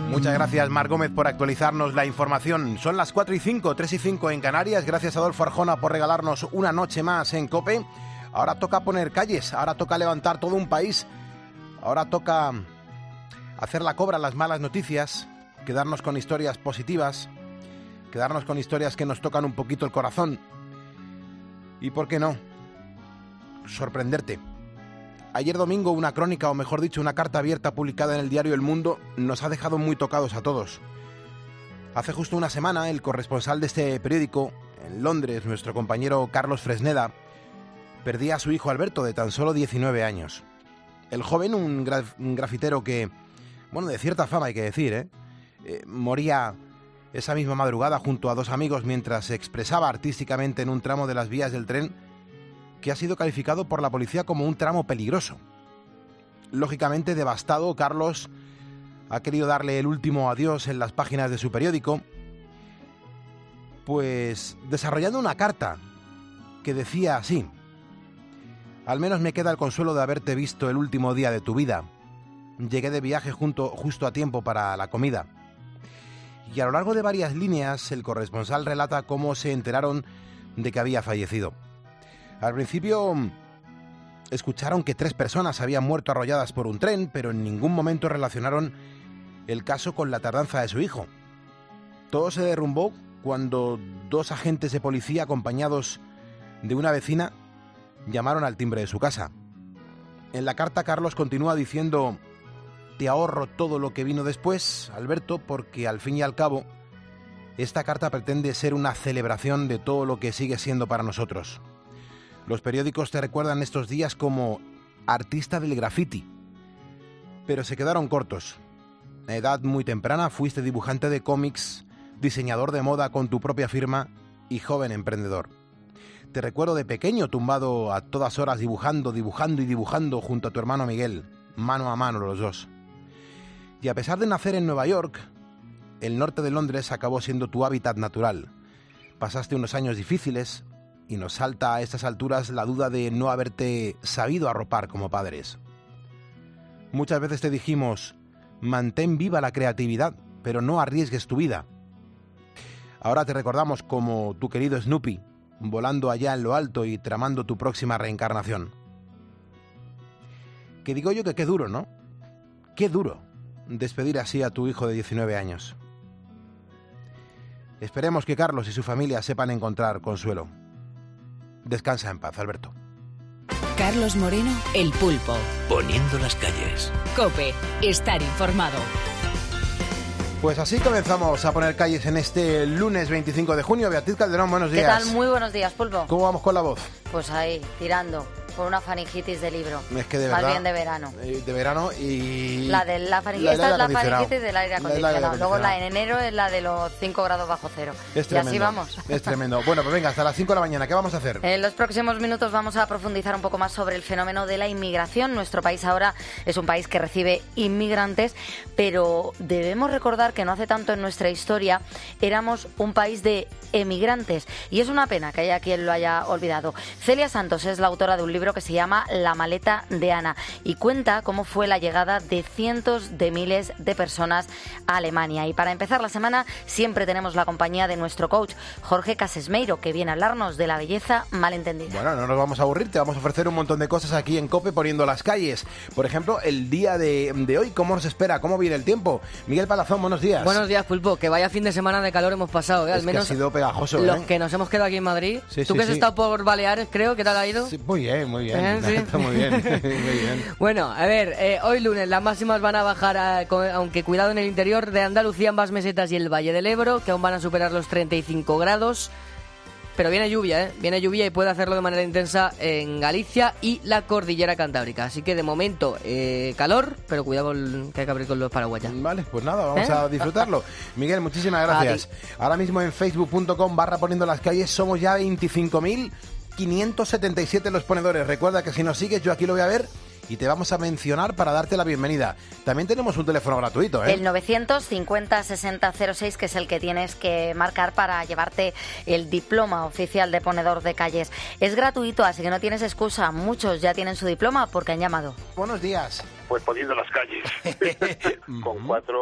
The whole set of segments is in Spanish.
Muchas gracias, Mar Gómez, por actualizarnos la información. Son las 4 y 5, 3 y 5 en Canarias. Gracias a Adolfo Arjona por regalarnos una noche más en COPE. Ahora toca poner calles, ahora toca levantar todo un país. Ahora toca hacer la cobra a las malas noticias, quedarnos con historias positivas, quedarnos con historias que nos tocan un poquito el corazón. Y, ¿por qué no?, sorprenderte. Ayer domingo una crónica, o mejor dicho, una carta abierta publicada en el diario El Mundo nos ha dejado muy tocados a todos. Hace justo una semana el corresponsal de este periódico en Londres, nuestro compañero Carlos Fresneda, perdía a su hijo Alberto, de tan solo 19 años. El joven, un grafitero que, bueno, de cierta fama hay que decir, moría esa misma madrugada junto a dos amigos mientras se expresaba artísticamente en un tramo de las vías del tren que ha sido calificado por la policía como un tramo peligroso. Lógicamente devastado, Carlos ha querido darle el último adiós en las páginas de su periódico, pues desarrollando una carta que decía así: al menos me queda el consuelo de haberte visto el último día de tu vida. Llegué de viaje justo a tiempo para la comida. Y a lo largo de varias líneas el corresponsal relata cómo se enteraron de que había fallecido. Al principio escucharon que 3 personas habían muerto arrolladas por un tren, pero en ningún momento relacionaron el caso con la tardanza de su hijo. Todo se derrumbó cuando 2 agentes de policía, acompañados de una vecina, llamaron al timbre de su casa. En la carta Carlos continúa diciendo: te ahorro todo lo que vino después, Alberto, porque al fin y al cabo esta carta pretende ser una celebración de todo lo que sigue siendo para nosotros. Los periódicos te recuerdan estos días como artista del graffiti, pero se quedaron cortos. A edad muy temprana fuiste dibujante de cómics, diseñador de moda con tu propia firma y joven emprendedor. Te recuerdo de pequeño tumbado a todas horas dibujando junto a tu hermano Miguel, mano a mano los dos. Y a pesar de nacer en Nueva York, el norte de Londres acabó siendo tu hábitat natural. Pasaste unos años difíciles y nos salta a estas alturas la duda de no haberte sabido arropar como padres. Muchas veces te dijimos: mantén viva la creatividad, pero no arriesgues tu vida. Ahora te recordamos como tu querido Snoopy, volando allá en lo alto y tramando tu próxima reencarnación. Que digo yo que qué duro, ¿no? Qué duro despedir así a tu hijo de 19 años. Esperemos que Carlos y su familia sepan encontrar consuelo. Descansa en paz, Alberto. Carlos Moreno, El Pulpo. Poniendo las calles. COPE, estar informado. Pues así comenzamos a poner calles en este lunes 25 de junio. Beatriz Calderón, buenos días. ¿Qué tal? Muy buenos días, Pulpo. ¿Cómo vamos con la voz? Pues ahí, tirando por una faringitis de libro. Es que de más verdad, bien de verano. De verano y... La de la faringitis, esta es la faringitis del aire acondicionado. Luego la en enero es la de los 5 grados bajo cero. Es tremendo, y así vamos. Es tremendo. Bueno, pues venga, hasta las 5 de la mañana. ¿Qué vamos a hacer? En los próximos minutos vamos a profundizar un poco más sobre el fenómeno de la inmigración. Nuestro país ahora es un país que recibe inmigrantes, pero debemos recordar que no hace tanto en nuestra historia éramos un país de emigrantes. Y es una pena que haya quien lo haya olvidado. Celia Santos es la autora de un libro que se llama La maleta de Ana y cuenta cómo fue la llegada de cientos de miles de personas a Alemania. Y para empezar la semana siempre tenemos la compañía de nuestro coach Jorge Casesmeiro, que viene a hablarnos de la belleza malentendida. Bueno, no nos vamos a aburrir, te vamos a ofrecer un montón de cosas aquí en COPE poniendo las calles. Por ejemplo, el día de hoy, ¿cómo nos espera? ¿Cómo viene el tiempo? Miguel Palazón, buenos días. Buenos días, Pulpo. Que vaya fin de semana de calor hemos pasado, ¿eh? Al menos que ha sido pegajoso, los que nos hemos quedado aquí en Madrid. Sí, Tú sí, que has sí. estado por Baleares, creo, ¿qué tal ha ido? Sí, muy bien, muy bien. Sí. Está muy bien, muy bien. Bueno, a ver, hoy lunes las máximas van a bajar, aunque cuidado en el interior de Andalucía, ambas mesetas y el Valle del Ebro, que aún van a superar los 35 grados. Pero viene lluvia, ¿eh? Viene lluvia y puede hacerlo de manera intensa en Galicia y la Cordillera Cantábrica. Así que de momento calor, pero cuidado que hay que abrir con los paraguas ya. Vale, pues nada, vamos a disfrutarlo. Miguel, muchísimas gracias. Ahora mismo en facebook.com/poniendo las calles somos ya 25.577 los ponedores. Recuerda que si nos sigues yo aquí lo voy a ver y te vamos a mencionar para darte la bienvenida. También tenemos un teléfono gratuito, ¿eh? El 950-6006, que es el que tienes que marcar para llevarte el diploma oficial de ponedor de calles. Es gratuito, así que no tienes excusa. Muchos ya tienen su diploma porque han llamado. Buenos días. Pues poniendo las calles. Con 4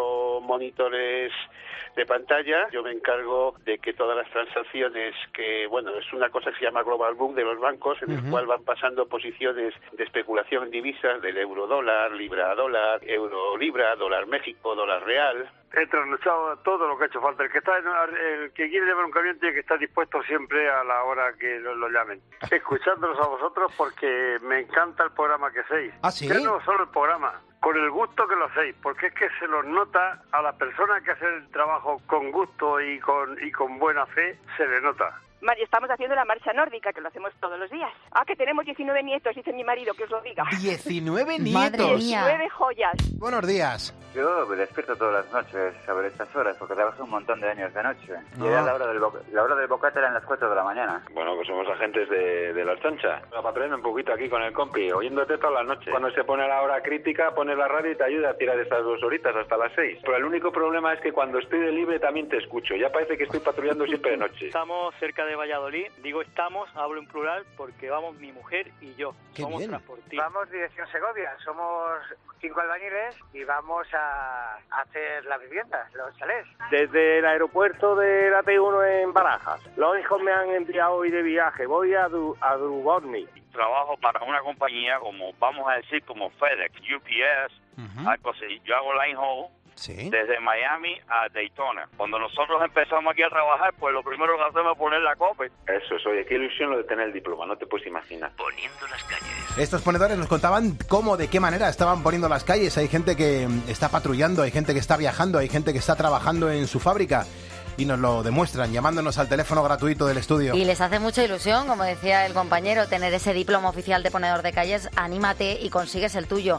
monitores de pantalla. Yo me encargo de que todas las transacciones es una cosa que se llama Global Book de los bancos, en el cual van pasando posiciones de especulación en divisas del euro-dólar, libra-dólar, euro-libra, dólar-México, dólar-real. He trasnochado todo lo que ha hecho falta. El que quiere llevar un camión tiene que estar dispuesto siempre a la hora que lo llamen. Escuchándolos a vosotros porque me encanta el programa que hacéis. ¿Ah, sí? Ya no solo el programa, con el gusto que lo hacéis, porque es que se los nota a las personas que hacen el trabajo con gusto y con buena fe, se les nota. Estamos haciendo la marcha nórdica, que lo hacemos todos los días. Que tenemos 19 nietos, dice mi marido, que os lo diga. 19 nietos. Madre mía. 19 joyas. Buenos días. Yo me despierto todas las noches sobre estas horas, porque trabajo un montón de años de noche. Y era la hora del bocata era en las 4 de la mañana. Bueno, pues somos agentes de la Archancha. Patrullando un poquito aquí con el compi, oyéndote toda la noche. Cuando se pone la hora crítica, pones la radio y te ayuda a tirar estas 2 horitas hasta las 6. Pero el único problema es que cuando estoy de libre también te escucho. Ya parece que estoy patrullando siempre de noche. Estamos cerca de Valladolid. Digo estamos, hablo en plural, porque vamos mi mujer y yo. Qué somos bien. transportistas. Vamos dirección Segovia. Somos 5 albañiles y vamos a hacer las viviendas, los chalés. Desde el aeropuerto de la T1 en Barajas. Los hijos me han enviado hoy de viaje. Voy a Dubrovnik. Trabajo para una compañía como, vamos a decir, como FedEx, UPS, algo así. Yo hago line haul. Sí. Desde Miami a Daytona. Cuando nosotros empezamos aquí a trabajar, pues lo primero que hacemos es poner la copa. Eso es, oye, qué ilusión lo de tener el diploma, no te puedes imaginar. Poniendo las calles. Estos ponedores nos contaban cómo, de qué manera estaban poniendo las calles. Hay gente que está patrullando, hay gente que está viajando, hay gente que está trabajando en su fábrica. Y nos lo demuestran llamándonos al teléfono gratuito del estudio. Y les hace mucha ilusión, como decía el compañero, tener ese diploma oficial de ponedor de calles. Anímate y consigues el tuyo.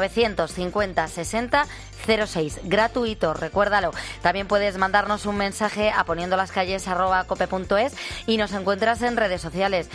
950 60 06, gratuito, recuérdalo. También puedes mandarnos un mensaje a poniendolascalles@cope.es y nos encuentras en redes sociales,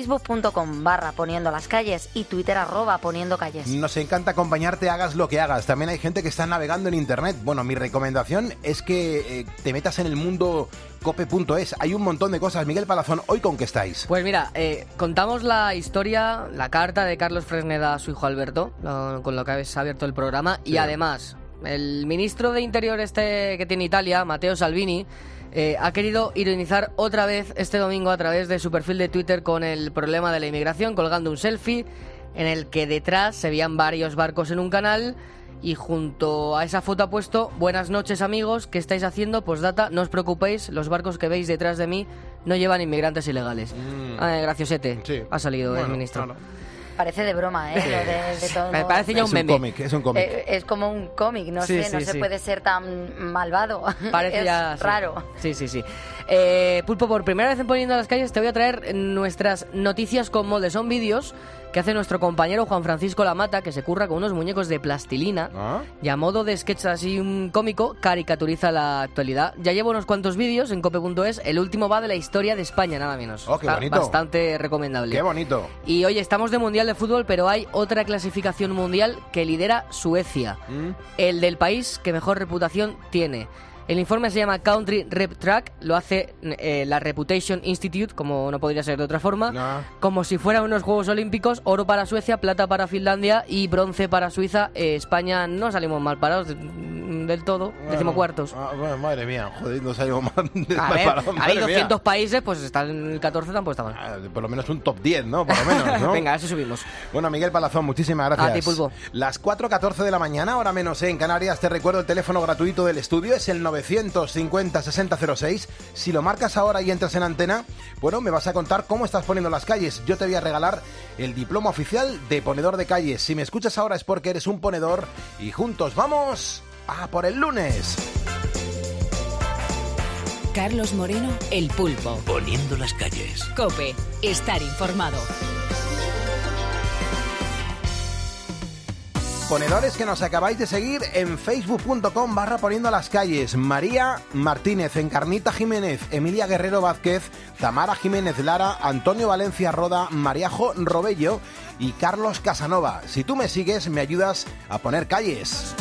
facebook.com/poniendolascalles y Twitter @poniendocalles. Nos encanta acompañarte, hagas lo que hagas. También hay gente que está navegando en internet. Bueno, mi recomendación es que te metas en el mundo cope.es. Hay un montón de cosas. Miguel Palazón, ¿hoy con qué estáis? Pues mira, contamos la historia, la carta de Carlos Fresneda a su hijo Alberto, con lo que habéis abierto el programa, sí. Y además, el ministro de Interior que tiene Italia, Matteo Salvini, ha querido ironizar otra vez este domingo a través de su perfil de Twitter con el problema de la inmigración, colgando un selfie en el que detrás se veían varios barcos en un canal. Y junto a esa foto ha puesto: buenas noches amigos, ¿qué estáis haciendo? Postdata, no os preocupéis, los barcos que veis detrás de mí no llevan inmigrantes ilegales. Graciosete, sí. Ha salido el ministro. Claro. Parece de broma, ¿eh? De todo. Me parece ya un meme. Es un cómic. Es como un cómic, no sé, no se puede ser tan malvado. Parece ya raro. Sí. Pulpo, por primera vez en Poniendo las Calles te voy a traer nuestras noticias con molde. Son vídeos que hace nuestro compañero Juan Francisco Lamata, que se curra con unos muñecos de plastilina y a modo de sketch así un cómico caricaturiza la actualidad. Ya llevo unos cuantos vídeos en cope.es. El último va de la historia de España, nada menos. Qué bonito. Bastante recomendable. Qué bonito. Y oye, estamos de Mundial de Fútbol, pero hay otra clasificación mundial que lidera Suecia. El del país que mejor reputación tiene. El informe se llama Country Rep Track, lo hace la Reputation Institute, como no podría ser de otra forma, como si fueran unos Juegos Olímpicos: oro para Suecia, plata para Finlandia y bronce para Suiza. España no salimos mal parados del todo, decimocuartos. Bueno, madre mía, joder, no salimos mal parados. Hay 200 países, pues está en el 14, tampoco está mal. Por lo menos un top 10, ¿no? Por lo menos, ¿no? Venga, eso subimos. Bueno, Miguel Palazón, muchísimas gracias. A ti, Pulpo. Las 4:14 de la mañana, ahora menos en Canarias. Te recuerdo el teléfono gratuito del estudio, es el 950 60 06. Si lo marcas ahora y entras en antena, bueno, me vas a contar cómo estás poniendo las calles. Yo te voy a regalar el diploma oficial de ponedor de calles. Si me escuchas ahora es porque eres un ponedor y juntos vamos a por el lunes. Carlos Moreno, El Pulpo. Poniendo las calles. COPE, estar informado. Ponedores que nos acabáis de seguir en facebook.com/poniendo las calles. María Martínez, Encarnita Jiménez, Emilia Guerrero Vázquez, Tamara Jiménez Lara, Antonio Valencia Roda, Mariajo Robello y Carlos Casanova. Si tú me sigues, me ayudas a poner calles.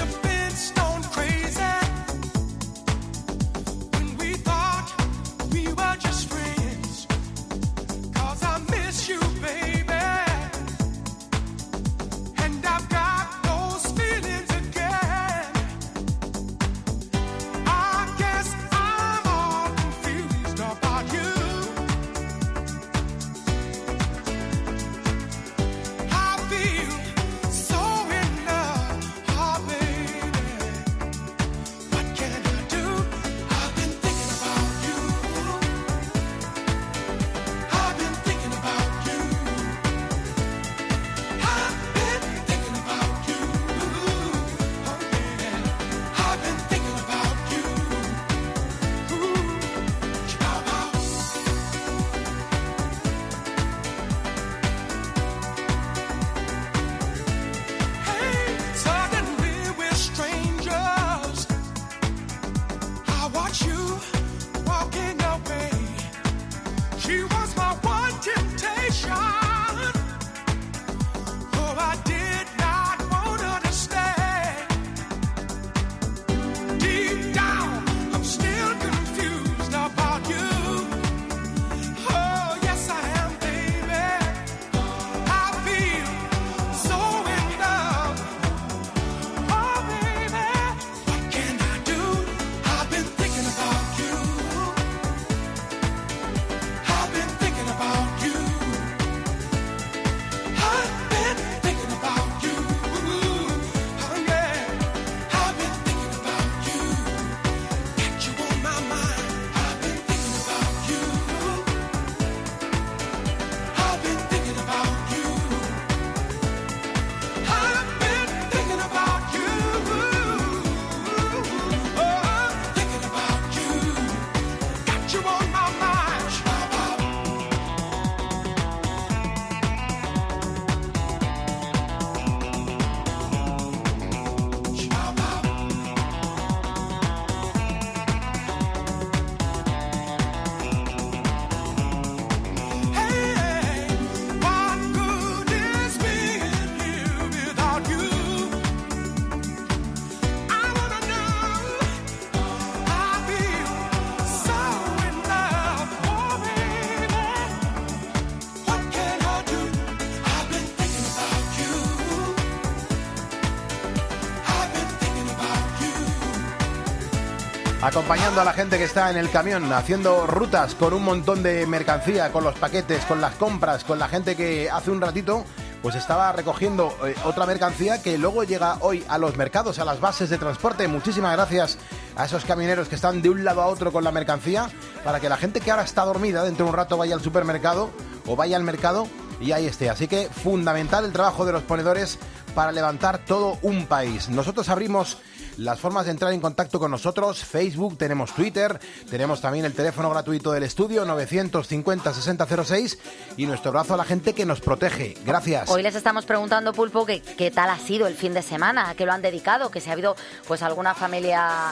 acompañando a la gente que está en el camión, haciendo rutas con un montón de mercancía, con los paquetes, con las compras, con la gente que hace un ratito pues estaba recogiendo otra mercancía que luego llega hoy a los mercados, a las bases de transporte. Muchísimas gracias a esos camioneros que están de un lado a otro con la mercancía, para que la gente que ahora está dormida dentro de un rato vaya al supermercado o vaya al mercado y ahí esté. Así que fundamental el trabajo de los ponedores para levantar todo un país. Nosotros abrimos las formas de entrar en contacto con nosotros: Facebook, tenemos Twitter, tenemos también el teléfono gratuito del estudio 950-6006 y nuestro abrazo a la gente que nos protege. Gracias. Hoy les estamos preguntando, Pulpo, que qué tal ha sido el fin de semana, a qué lo han dedicado, que si ha habido pues alguna comida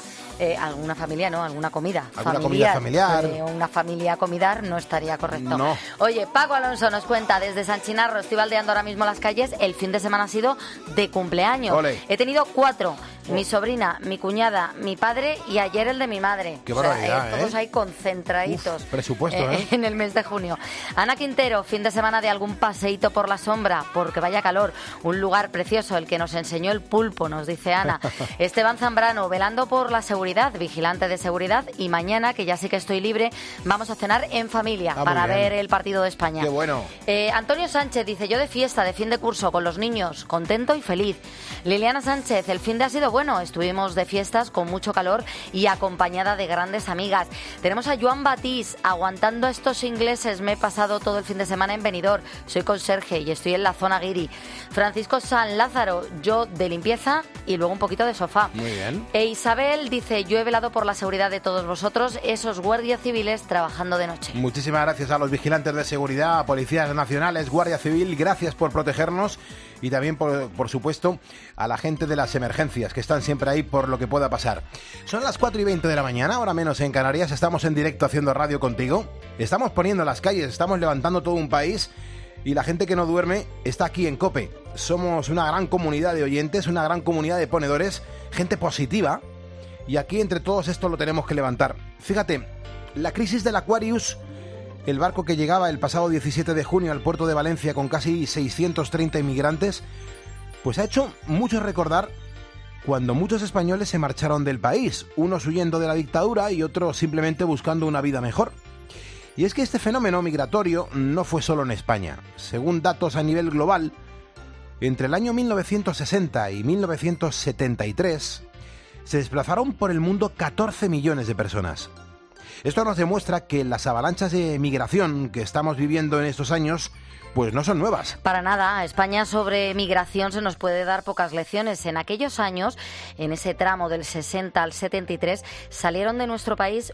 familiar. Una familia comidar no estaría correcto. No. Oye, Paco Alonso nos cuenta desde San Chinarro, estoy baldeando ahora mismo las calles, el fin de semana ha sido de cumpleaños. Ole. He tenido 4, mi sobrina, mi cuñada, mi padre y ayer el de mi madre. Qué barbaridad, todos ahí concentraditos. Presupuesto, En el mes de junio. Ana Quintero, fin de semana de algún paseíto por la sombra, porque vaya calor, un lugar precioso, el que nos enseñó el Pulpo, nos dice Ana. Esteban Zambrano, velando por la seguridad, vigilante de seguridad, y mañana, que ya sí que estoy libre, vamos a cenar en familia para ver el partido de España. Qué bueno. Antonio Sánchez dice, yo de fiesta, de fin de curso, con los niños, contento y feliz. Liliana Sánchez, el fin de ha sido bueno, estuvimos de fiestas con mucho calor y acompañada de grandes amigas. Tenemos a Joan Batís, aguantando a estos ingleses, me he pasado todo el fin de semana en Benidorm, soy conserje y estoy en la zona guiri. Francisco San Lázaro, yo de limpieza y luego un poquito de sofá. Muy bien. E Isabel dice, yo he velado por la seguridad de todos vosotros, esos guardias civiles trabajando de noche. Muchísimas gracias a los vigilantes de seguridad, a policías nacionales, Guardia Civil, gracias por protegernos, y también, por supuesto, a la gente de las emergencias, que están siempre ahí por lo que pueda pasar. Son las 4:20 de la mañana, hora menos en Canarias, estamos en directo haciendo radio contigo, estamos poniendo las calles, estamos levantando todo un país, y la gente que no duerme está aquí en COPE. Somos una gran comunidad de oyentes, una gran comunidad de ponedores, gente positiva, y aquí entre todos esto lo tenemos que levantar. Fíjate, la crisis del Aquarius, el barco que llegaba el pasado 17 de junio al puerto de Valencia con casi 630 inmigrantes, pues ha hecho mucho recordar cuando muchos españoles se marcharon del país, unos huyendo de la dictadura y otros simplemente buscando una vida mejor. Y es que este fenómeno migratorio no fue solo en España. Según datos a nivel global, entre el año 1960 y 1973 se desplazaron por el mundo 14 millones de personas. Esto nos demuestra que las avalanchas de migración que estamos viviendo en estos años pues no son nuevas. Para nada, a España sobre migración se nos puede dar pocas lecciones. En aquellos años, en ese tramo del 60 al 73, salieron de nuestro país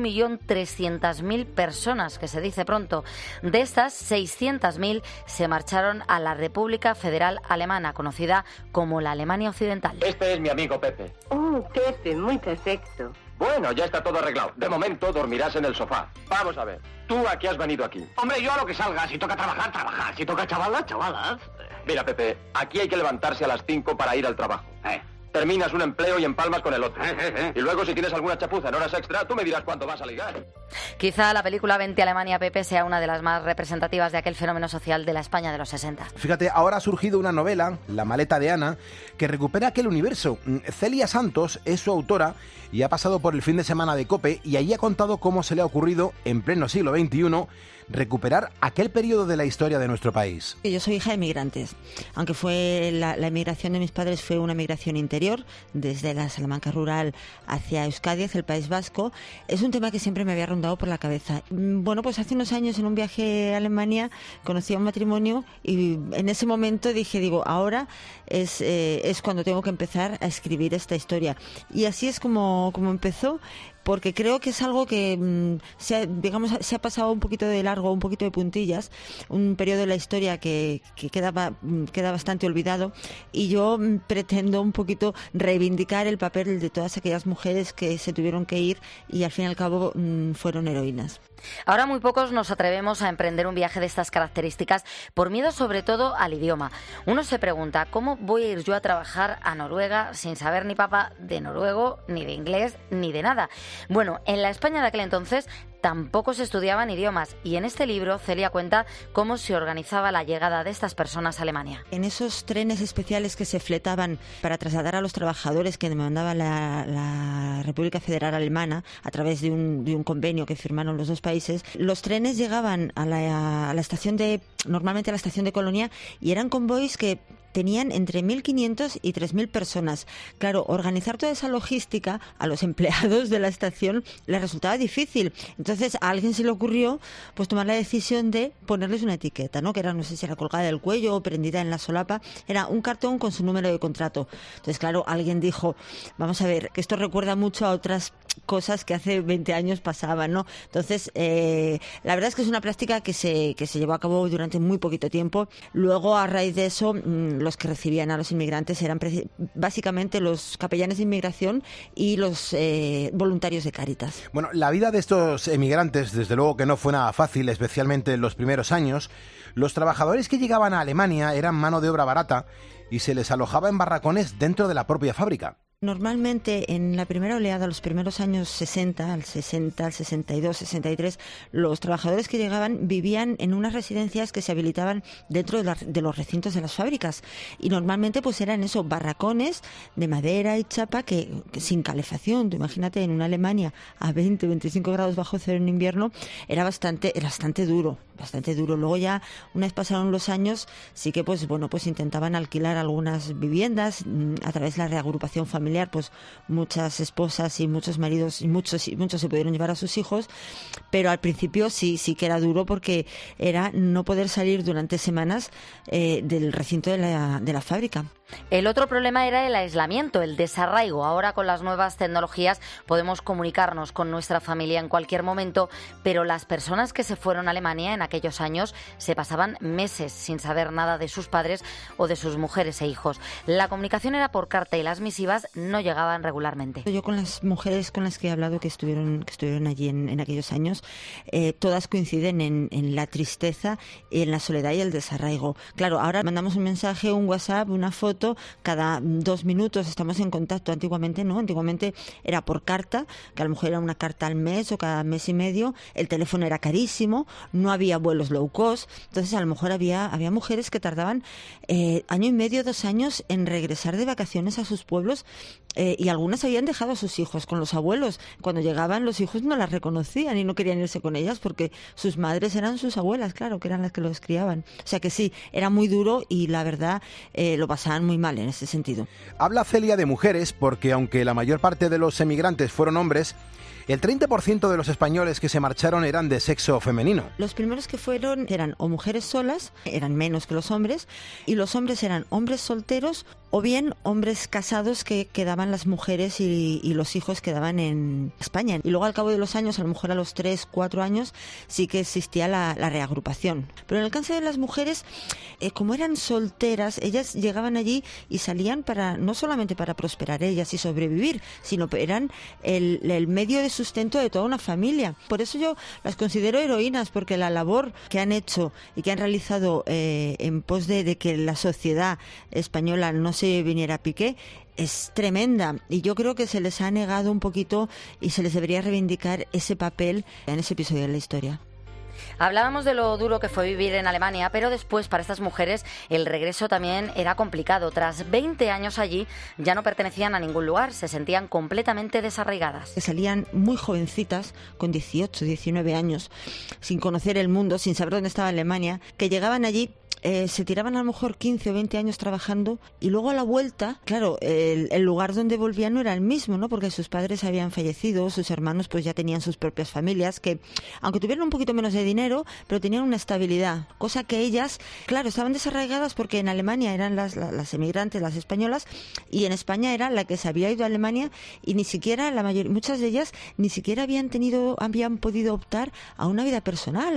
1.300.000 personas, que se dice pronto. De estas, 600.000 se marcharon a la República Federal Alemana, conocida como la Alemania Occidental. Este es mi amigo Pepe. Oh, Pepe, muy perfecto. Bueno, ya está todo arreglado. De momento dormirás en el sofá. Vamos a ver, ¿tú a qué has venido aquí? Hombre, yo a lo que salga. Si toca trabajar, trabajar. Si toca chavalas, chavalas. Mira, Pepe, aquí hay que levantarse a las 5 para ir al trabajo. Terminas un empleo y empalmas con el otro. Y luego, si tienes alguna chapuza en horas extra, tú me dirás cuánto vas a ligar. Quizá la película Vente a Alemania, Pepe, sea una de las más representativas de aquel fenómeno social de la España de los 60. Fíjate, ahora ha surgido una novela, La maleta de Ana, que recupera aquel universo. Celia Santos es su autora y ha pasado por el fin de semana de COPE y allí ha contado cómo se le ha ocurrido, en pleno siglo XXI, recuperar aquel periodo de la historia de nuestro país. Yo soy hija de inmigrantes, aunque fue la emigración de mis padres fue una migración interior, desde la Salamanca rural hacia Euskadi, hacia el País Vasco. Es un tema que siempre me había rondado por la cabeza. Bueno, pues hace unos años en un viaje a Alemania conocí a un matrimonio y en ese momento digo, ahora es cuando tengo que empezar a escribir esta historia. Y así es como empezó, porque creo que es algo que se ha pasado un poquito de largo, un poquito de puntillas, un periodo de la historia que queda bastante olvidado, y yo pretendo un poquito reivindicar el papel de todas aquellas mujeres que se tuvieron que ir y al fin y al cabo fueron heroínas. Ahora muy pocos nos atrevemos a emprender un viaje de estas características por miedo sobre todo al idioma. Uno se pregunta, ¿cómo voy a ir yo a trabajar a Noruega sin saber ni papa de noruego, ni de inglés, ni de nada? Bueno, en la España de aquel entonces tampoco se estudiaban idiomas y en este libro Celia cuenta cómo se organizaba la llegada de estas personas a Alemania. En esos trenes especiales que se fletaban para trasladar a los trabajadores que demandaba la República Federal Alemana a través de un convenio que firmaron los dos países, los trenes llegaban a la estación normalmente a la estación de Colonia, y eran convoys que tenían entre 1.500 y 3.000 personas. Claro, organizar toda esa logística a los empleados de la estación les resultaba difícil. Entonces a alguien se le ocurrió pues tomar la decisión de ponerles una etiqueta, ¿no? Que era, no sé si era colgada del cuello o prendida en la solapa, era un cartón con su número de contrato. Entonces, claro, alguien dijo, vamos a ver, que esto recuerda mucho a otras cosas que hace 20 años pasaban, ¿no? Entonces, la verdad es que es una práctica que se llevó a cabo durante muy poquito tiempo. Luego, a raíz de eso, los que recibían a los inmigrantes eran básicamente los capellanes de inmigración y los voluntarios de Cáritas. Bueno, la vida de estos emigrantes, desde luego que no fue nada fácil, especialmente en los primeros años. Los trabajadores que llegaban a Alemania eran mano de obra barata y se les alojaba en barracones dentro de la propia fábrica. Normalmente en la primera oleada, los primeros años 60, al 62, 63, los trabajadores que llegaban vivían en unas residencias que se habilitaban dentro de los recintos de las fábricas, y normalmente pues eran barracones de madera y chapa que sin calefacción. Tú imagínate, en una Alemania a 20, 25 grados bajo cero en invierno, era bastante duro. Luego ya, una vez pasaron los años, sí que pues intentaban alquilar algunas viviendas a través de la reagrupación familiar. Pues muchas esposas y muchos maridos y muchos se pudieron llevar a sus hijos, pero al principio sí que era duro, porque era no poder salir durante semanas del recinto de la fábrica. El otro problema era el aislamiento, el desarraigo. Ahora, con las nuevas tecnologías, podemos comunicarnos con nuestra familia en cualquier momento, pero las personas que se fueron a Alemania en aquellos años se pasaban meses sin saber nada de sus padres o de sus mujeres e hijos. La comunicación era por carta y las misivas no llegaban regularmente. Yo, con las mujeres con las que he hablado que estuvieron allí en aquellos años, todas coinciden en la tristeza, en la soledad y el desarraigo. Claro, ahora mandamos un mensaje, un WhatsApp, una foto, cada 2 minutos estamos en contacto. Antiguamente no, antiguamente era por carta, que a lo mejor era una carta al mes o cada mes y medio. El teléfono era carísimo, no había vuelos low cost, entonces a lo mejor había mujeres que tardaban año y medio, 2 años en regresar de vacaciones a sus pueblos, y algunas habían dejado a sus hijos con los abuelos. Cuando llegaban, los hijos no las reconocían y no querían irse con ellas porque sus madres eran sus abuelas, claro, que eran las que los criaban. O sea que sí, era muy duro, y la verdad lo pasaban muy mal en ese sentido. Habla Celia de mujeres porque, aunque la mayor parte de los emigrantes fueron hombres, el 30% de los españoles que se marcharon eran de sexo femenino. Los primeros que fueron eran o mujeres solas, eran menos que los hombres, y los hombres eran hombres solteros o bien hombres casados que quedaban las mujeres y los hijos quedaban en España. Y luego, al cabo de los años, a lo mejor a los 3, 4 años, sí que existía la reagrupación. Pero en el caso de las mujeres, como eran solteras, ellas llegaban allí y salían no solamente para prosperar ellas y sobrevivir, sino que eran el medio de sustento de toda una familia. Por eso yo las considero heroínas, porque la labor que han hecho y que han realizado en pos de que la sociedad española no se viniera a pique es tremenda, y yo creo que se les ha negado un poquito y se les debería reivindicar ese papel en ese episodio de la historia. Hablábamos de lo duro que fue vivir en Alemania, pero después, para estas mujeres, el regreso también era complicado. Tras 20 años allí, ya no pertenecían a ningún lugar, se sentían completamente desarraigadas. Salían muy jovencitas, con 18, 19 años, sin conocer el mundo, sin saber dónde estaba Alemania, que llegaban allí, se tiraban a lo mejor 15 o 20 años trabajando, y luego a la vuelta, claro, el lugar donde volvían no era el mismo, ¿no? Porque sus padres habían fallecido, sus hermanos pues ya tenían sus propias familias, que aunque tuvieran un poquito menos de dinero, pero tenían una estabilidad, cosa que ellas, claro, estaban desarraigadas porque en Alemania eran las emigrantes, las españolas, y en España era la que se había ido a Alemania, y ni siquiera muchas de ellas ni siquiera habían podido optar a una vida personal,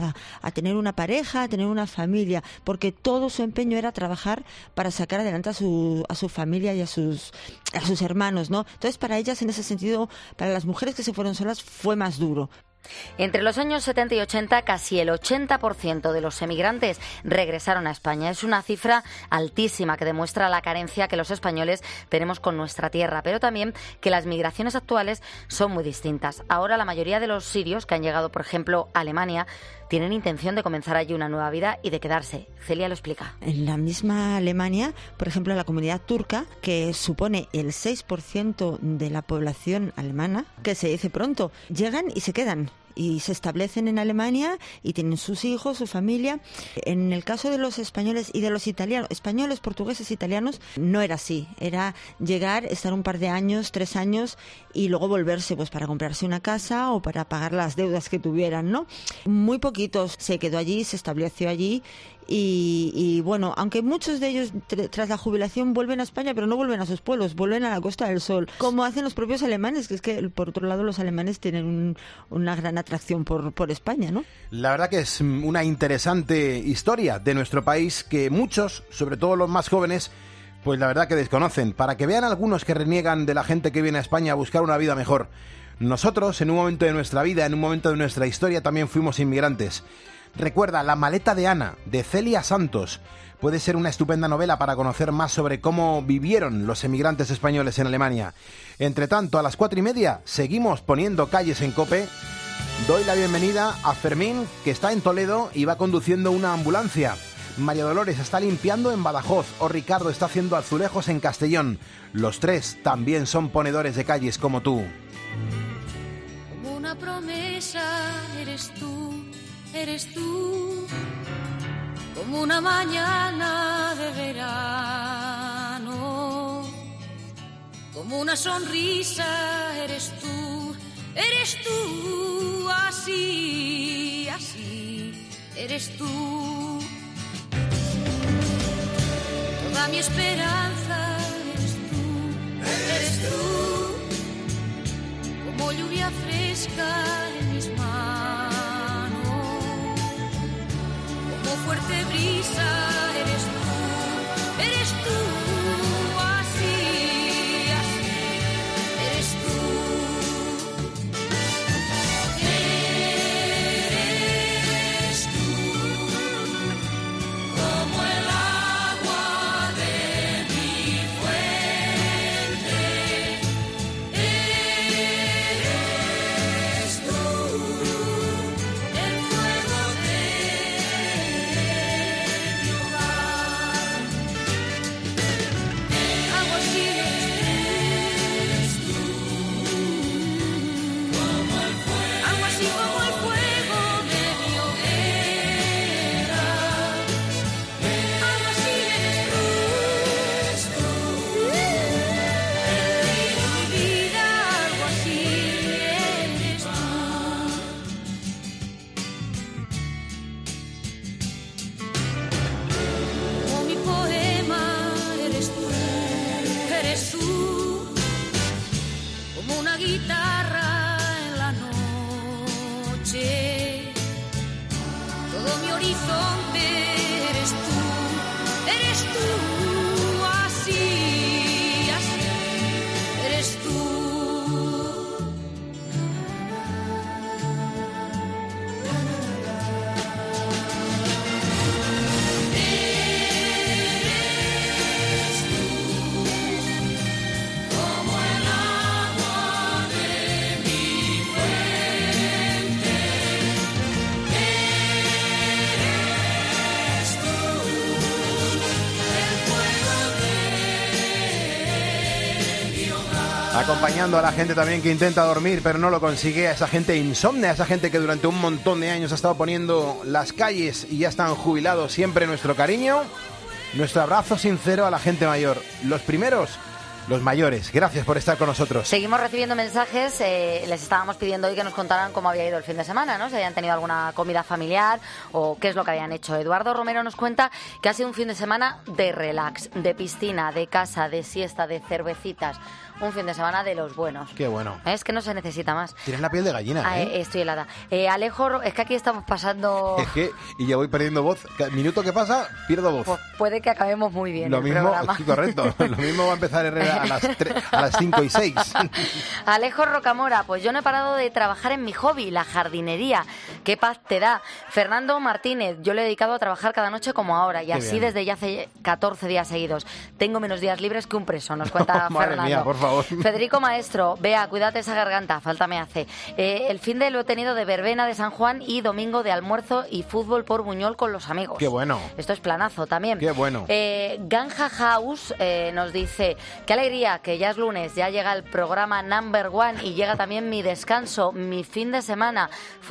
a tener una pareja, a tener una familia, porque todo su empeño era trabajar para sacar adelante a su familia y a sus hermanos, ¿no? Entonces, para ellas, en ese sentido, para las mujeres que se fueron solas, fue más duro. Entre los años 70 y 80, casi el 80% de los emigrantes regresaron a España. Es una cifra altísima que demuestra la carencia que los españoles tenemos con nuestra tierra, pero también que las migraciones actuales son muy distintas. Ahora la mayoría de los sirios que han llegado, por ejemplo, a Alemania, tienen intención de comenzar allí una nueva vida y de quedarse. Celia lo explica. En la misma Alemania, por ejemplo, la comunidad turca, que supone el 6% de la población alemana, que se dice pronto, llegan y se quedan. Y se establecen en Alemania y tienen sus hijos, su familia. En el caso de los españoles y de los italianos, españoles, portugueses, italianos, no era así. Era llegar, estar un par de años, 3 años y luego volverse pues para comprarse una casa o para pagar las deudas que tuvieran, ¿no? Muy poquitos se quedó allí, se estableció allí. Y bueno, aunque muchos de ellos tras la jubilación vuelven a España, pero no vuelven a sus pueblos, vuelven a la Costa del Sol, como hacen los propios alemanes, que es que por otro lado los alemanes tienen una gran atracción por España, ¿no? La verdad que es una interesante historia de nuestro país que muchos, sobre todo los más jóvenes, pues la verdad que desconocen, para que vean algunos que reniegan de la gente que viene a España a buscar una vida mejor. Nosotros, en un momento de nuestra vida, en un momento de nuestra historia, también fuimos inmigrantes. Recuerda La maleta de Ana, de Celia Santos. Puede ser una estupenda novela para conocer más sobre cómo vivieron los emigrantes españoles en Alemania. Entre tanto, a las 4:30 seguimos poniendo calles en COPE. Doy la bienvenida a Fermín, que está en Toledo y va conduciendo una ambulancia. María Dolores está limpiando en Badajoz o Ricardo está haciendo azulejos en Castellón. Los tres también son ponedores de calles como tú. Como una promesa eres tú, como una mañana de verano, como una sonrisa eres tú, así, eres tú. Toda mi esperanza eres tú, como lluvia fresca en mis manos, como fuerte brisa eres tú, así, eres tú. Eres tú, como el agua de mi fuente. Eres tú, el fuego de mi hogar. Algo así eres tú, como el fuego, algo así como el fuego de mi hoguera. Algo así eres tú, mi vida, algo así eres tú. Como mi poema eres tú, como una guitarra en la noche, todo mi horizonte eres tú, así, eres tú. Como el agua de mi fuente, eres tú, el fuego de mi hogar. Acompañando a la gente también que intenta dormir pero no lo consigue, a esa gente insomne, a esa gente que durante un montón de años ha estado poniendo las calles y ya están jubilados. Siempre nuestro cariño, nuestro abrazo sincero a la gente mayor. Los primeros, los mayores. Gracias por estar con nosotros. Seguimos recibiendo mensajes. Les estábamos pidiendo hoy que nos contaran cómo había ido el fin de semana, ¿no? Si habían tenido alguna comida familiar o qué es lo que habían hecho. Eduardo Romero nos cuenta que ha sido un fin de semana de relax, de piscina, de casa, de siesta, de cervecitas. un fin de semana de los buenos. Qué bueno. Es que no se necesita más. Tienes la piel de gallina, ¿eh? Estoy helada. Alejo, es que aquí estamos pasando... Es que, y ya voy perdiendo voz. Cada minuto que pasa, pierdo voz. Pues puede que acabemos muy bien Lo el mismo, programa. sí, correcto. Lo mismo va a empezar a las 5 y 6. Alejo Rocamora, pues yo no he parado de trabajar en mi hobby, la jardinería. Qué paz te da. Fernando Martínez, yo le he dedicado a trabajar cada noche como ahora, y Qué así bien. desde ya hace 14 días seguidos. Tengo menos días libres que un preso, nos cuenta Madre Fernando. mía, por favor. Federico Maestro, vea, cuídate esa garganta, falta me hace. El fin de lo he tenido de verbena de San Juan y domingo de almuerzo y fútbol por Buñol con los amigos. Qué bueno. Esto es planazo también. Qué bueno. Ganja House nos dice, qué alegría que ya es lunes, ya llega el programa Number One y llega también mi descanso, mi fin de semana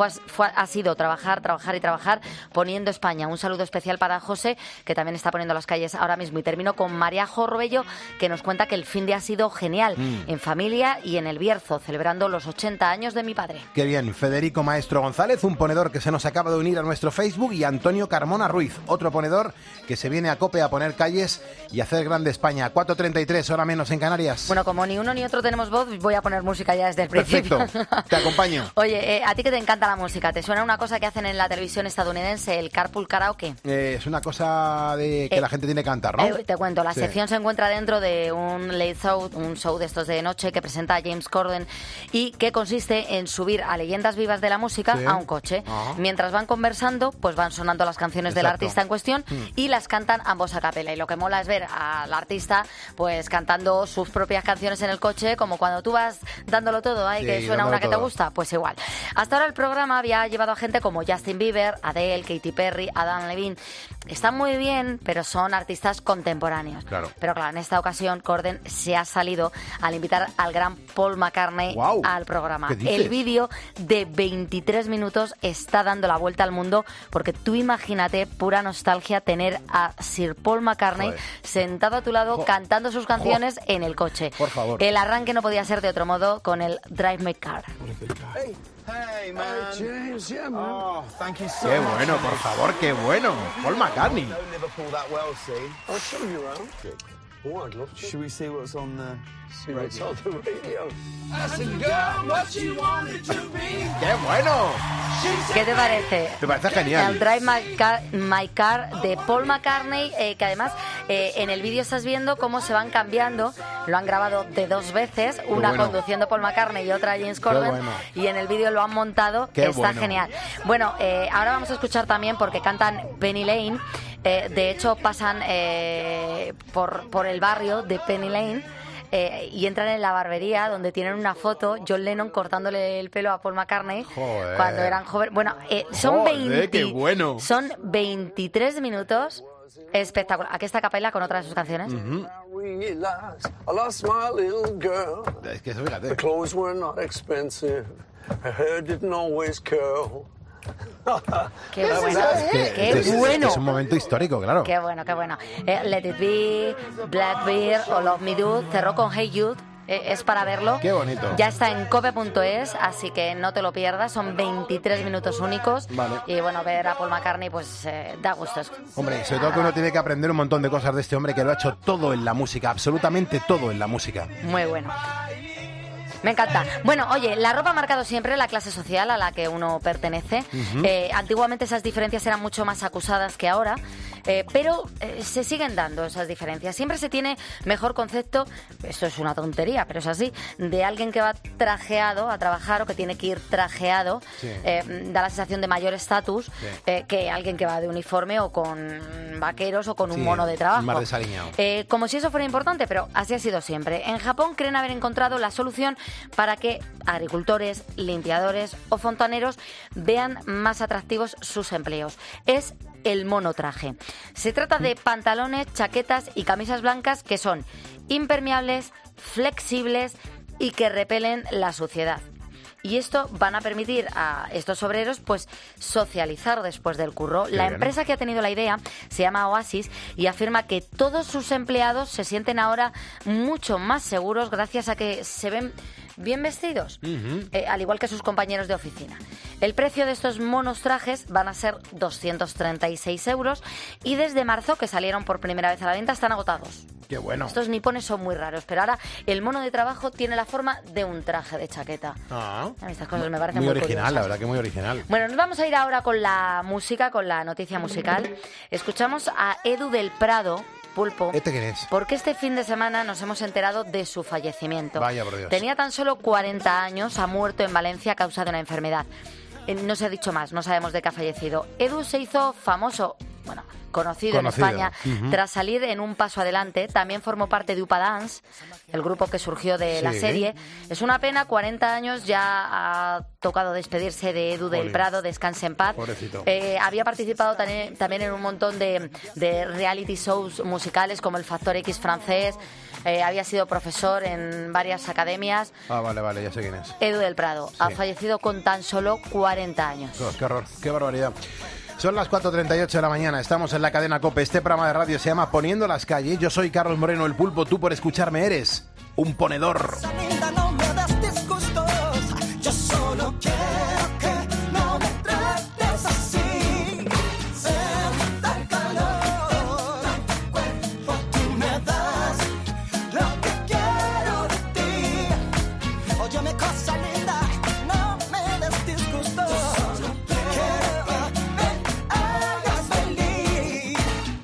ha sido trabajar y trabajar poniendo España. Un saludo especial para José, que también está poniendo las calles ahora mismo. Y termino con María Jorrobello, que nos cuenta que el fin de ha sido genial, en familia y en el Bierzo, celebrando los 80 años de mi padre. Qué bien. Federico Maestro González, un ponedor que se nos acaba de unir a nuestro Facebook, y Antonio Carmona Ruiz, otro ponedor que se viene a COPE a poner calles y hacer grande España. 4:33, hora menos en Canarias. Bueno, como ni uno ni otro tenemos voz, voy a poner música ya desde el principio. Perfecto, te acompaño. Oye, a ti que te encanta la música, ¿te suena una cosa que hacen en la televisión estadounidense, el carpool karaoke? Es una cosa de que la gente tiene que cantar, ¿no? Te cuento, la Sí. sección se encuentra dentro de un late show, un show de estos de noche que presenta James Corden y que consiste en subir a leyendas vivas de la música Sí. a un coche. Ajá. Mientras van conversando, pues van sonando las canciones del Exacto. artista en cuestión y las cantan ambos a capela. Y lo que mola es ver al artista pues cantando sus propias canciones en el coche, como cuando tú vas dándolo todo, ¿eh? Sí, Que suena dándolo una que te todo. gusta, pues igual. Hasta ahora el programa había llevado a gente como Justin Bieber, Adele, Katy Perry, Adam Levine. Están muy bien, pero son artistas contemporáneos. Claro. Pero claro, en esta ocasión Corden se ha salido al invitar al gran Paul McCartney ¡Guau! al programa. ¿Qué dices? El vídeo de 23 minutos está dando la vuelta al mundo, porque tú imagínate, pura nostalgia, tener a Sir Paul McCartney Joder. sentado a tu lado cantando sus canciones en el coche. Por favor. El arranque no podía ser de otro modo con el Drive My Car. Hey, man. Hey, James, yeah, man. Oh, thank you so Qué much. bueno, por favor, qué bueno. Paul McCartney. I know Liverpool that well, see. I'll show you around. Oh, I'd love to. Should we see what's on the radio? What's on the radio? Asking girl what she wanted to be. ¡Qué bueno! ¿Qué te parece? Me parece genial. El Drive My Car de Paul McCartney, que además en el vídeo estás viendo cómo se van cambiando. Lo han grabado de dos veces, una bueno. conduciendo Paul McCartney y otra James Corden. bueno. Y en el vídeo lo han montado. Qué Está bueno. genial. Bueno, ahora vamos a escuchar también porque cantan Penny Lane. De hecho, pasan por el barrio de Penny Lane. Y entran en la barbería donde tienen una foto, John Lennon cortándole el pelo a Paul McCartney. Joder. Cuando eran jóvenes. Bueno, son Joder, qué bueno. son 23 minutos espectacular. Aquí está a capella con otra de sus canciones. I lost my little girl. Es que eso, fíjate. The clothes were not expensive. Her hair didn't always curl. Qué bueno, qué Es bueno. un momento histórico, claro. Qué bueno, qué bueno. Let It Be, Blackbeard o Love Me Do, cerró con Hey Jude. Es para verlo. Qué bonito. Ya está en cope.es, así que no te lo pierdas. Son 23 minutos únicos. Vale. Y bueno, ver a Paul McCartney pues da gusto. Hombre, sobre todo que uno tiene que aprender un montón de cosas de este hombre que lo ha hecho todo en la música, absolutamente todo en la música. Muy bueno. Me encanta. Bueno, oye, la ropa ha marcado siempre la clase social a la que uno pertenece. Antiguamente esas diferencias eran mucho más acusadas que ahora, pero se siguen dando esas diferencias. Siempre se tiene mejor concepto, esto es una tontería, pero es así, de alguien que va trajeado a trabajar o que tiene que ir trajeado. Sí. Da la sensación de mayor estatus que alguien que va de uniforme o con vaqueros o con un Sí, mono de trabajo. más desaliñado. Como si eso fuera importante, pero así ha sido siempre. En Japón creen haber encontrado la solución para que agricultores, limpiadores o fontaneros vean más atractivos sus empleos. Es el monotraje. Se trata de pantalones, chaquetas y camisas blancas que son impermeables, flexibles y que repelen la suciedad. Y esto van a permitir a estos obreros pues socializar después del curro. La bien. empresa que ha tenido la idea se llama Oasis y afirma que todos sus empleados se sienten ahora mucho más seguros gracias a que se ven bien vestidos, al igual que sus compañeros de oficina. El precio de estos monos trajes van a ser 236 euros y desde marzo, que salieron por primera vez a la venta, están agotados. Qué bueno. Estos nipones son muy raros, pero ahora el mono de trabajo tiene la forma de un traje de chaqueta. Ah, A mí estas cosas me parecen muy muy original, curiosas. la verdad que muy original. Bueno, nos vamos a ir ahora con la música, con la noticia musical. Escuchamos a Edu del Prado, Pulpo. ¿Este quién es? Porque este fin de semana nos hemos enterado de su fallecimiento. Vaya, por Dios. Tenía tan solo 40 años, ha muerto en Valencia a causa de una enfermedad. No se ha dicho más, no sabemos de qué ha fallecido. Edu se hizo famoso, bueno, conocido en España, tras salir en Un Paso Adelante. También formó parte de Upa Dance, el grupo que surgió de la serie. Es una pena, 40 años, ya ha tocado despedirse de Edu del Prado, descanse en paz. Pobrecito. Había participado también en un montón de reality shows musicales como El Factor X francés. Había sido profesor en varias academias. Ah, vale, ya sé quién es. Edu del Prado ha fallecido con tan solo 40 años. Oh, qué horror, qué barbaridad. Son las 4:38 de la mañana, estamos en la cadena COPE. Este programa de radio se llama Poniendo las calles. Yo soy Carlos Moreno, el Pulpo. Tú, por escucharme, eres un ponedor. No me das disgustos, yo solo quiero que no me trates así. Sienta el calor del cuerpo, tú me das lo que quiero de ti. Óyeme, cosa linda, no me des disgustos, yo solo quiero que me hagas feliz.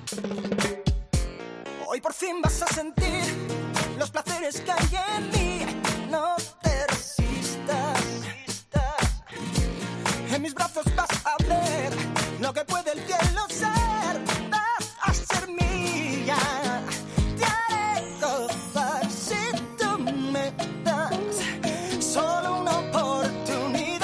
Hoy por fin vas a sentir los placeres que hay en mí, no te resistas. En mis brazos vas a ver lo que puede el cielo ser. Vas a ser mía, te haré gozar si tú me das solo una oportunidad.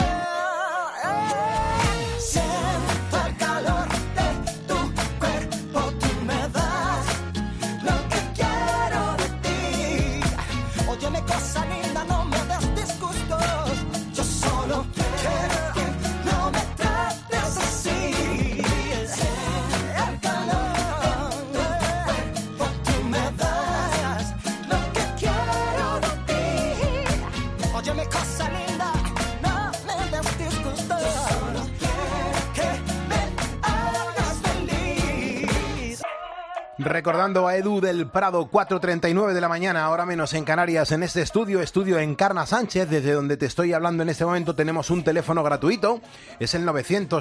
Siento el calor de tu cuerpo, tú me das lo que quiero de ti. Óyeme, cosa linda, no me das disgustos, yo solo quiero que no me trates así. El calor del cuerpo, tú me das lo que quiero de ti. Óyeme, cosa linda, no me das disgustos, yo solo quiero que me hagas feliz. Recordando a Edu del Prado, 4:39 de la mañana, ahora menos en Canarias, en este estudio Encarna Sánchez, desde donde te estoy hablando en este momento. Tenemos un teléfono gratuito, es el